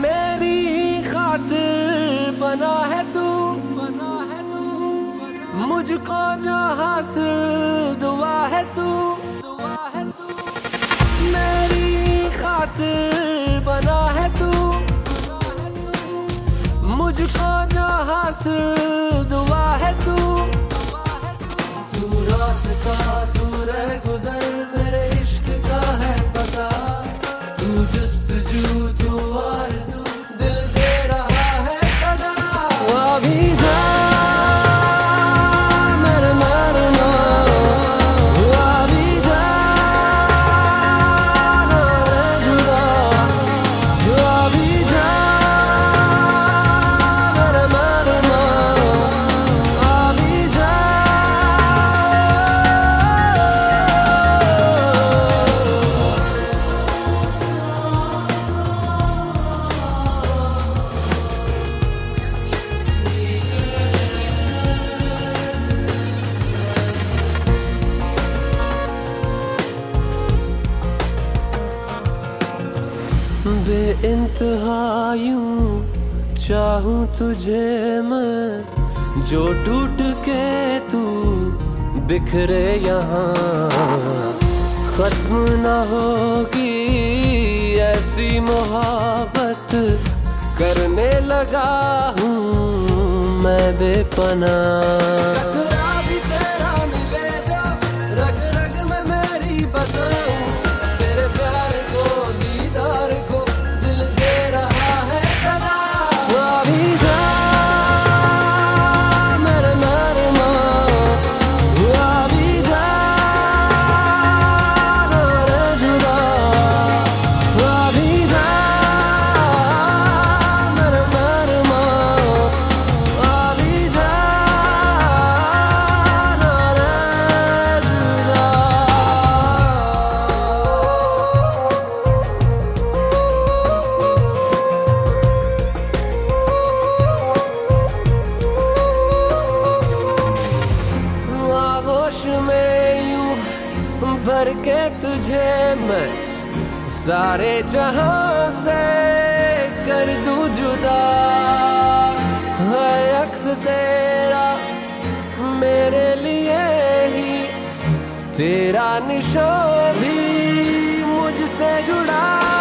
मेरी खातिर बना है तू, मुझको जो हासिल दुआ है तू, मेरी खातिर बना है तू, मुझको जो हासिल दुआ है तू। तू रास्ता तू रह गुजर मेरे इश्क का है पता, तू जुस्तजू तू आरज़ू दिल दे रहा है सदा। अभी जा मेरे मरना, अभी जा मेरे जुदा, अभी जा मेरे मरना, अभी जा। बेइंतहा यूं चाहूं तुझे मैं, जो टूट के तू बिखरे यहाँ, खत्म न होगी ऐसी मोहब्बत, करने लगा हूँ मैं बेपनाह। कतरा भी तेरा मिले जो रग रग में मेरी बसाऊं, तेरे प्यार को दीदार को दिल दे रहा है सदा। अभी जा मेरे मरना, अभी जा मेरे जुदा, अभी जा मेरे मरना, अभी जा मेरे जुदा। आगोश में यूं भर के तुझे मैं, सारे जहां से कर दूं जुदा, है अक्स तेरा मेरे लिए ही, तेरा निशान भी मुझसे जुड़ा।